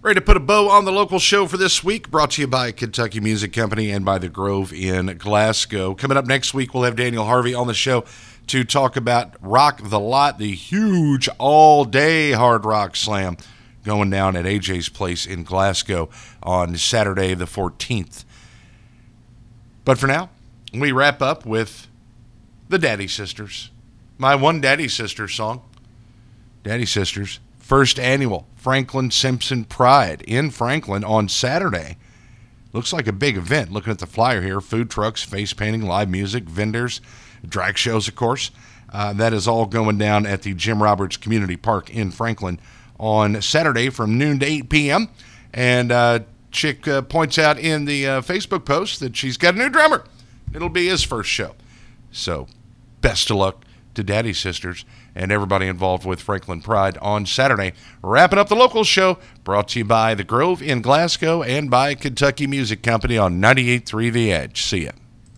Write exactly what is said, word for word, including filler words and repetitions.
Ready to put a bow on the local show for this week, brought to you by Kentucky Music Company and by The Grove in Glasgow. Coming up next week, we'll have Daniel Harvey on the show to talk about Rock the Lot, the huge all-day hard rock slam going down at A J's Place in Glasgow on Saturday the fourteenth. But for now, we wrap up with the Daddy Sisters. My one Daddy Sisters song. Daddy Sisters, first annual Franklin Simpson Pride in Franklin on Saturday. Looks like a big event. Looking at the flyer here, food trucks, face painting, live music, vendors, drag shows, of course. Uh, that is all going down at the Jim Roberts Community Park in Franklin on Saturday from noon to eight p.m. And uh, Chick uh, points out in the uh, Facebook post that she's got a new drummer. It'll be his first show. So best of luck to Daddy Sisters and everybody involved with Franklin Pride on Saturday. Wrapping up the local show, brought to you by The Grove in Glasgow and by Kentucky Music Company on ninety-eight point three The Edge. See ya.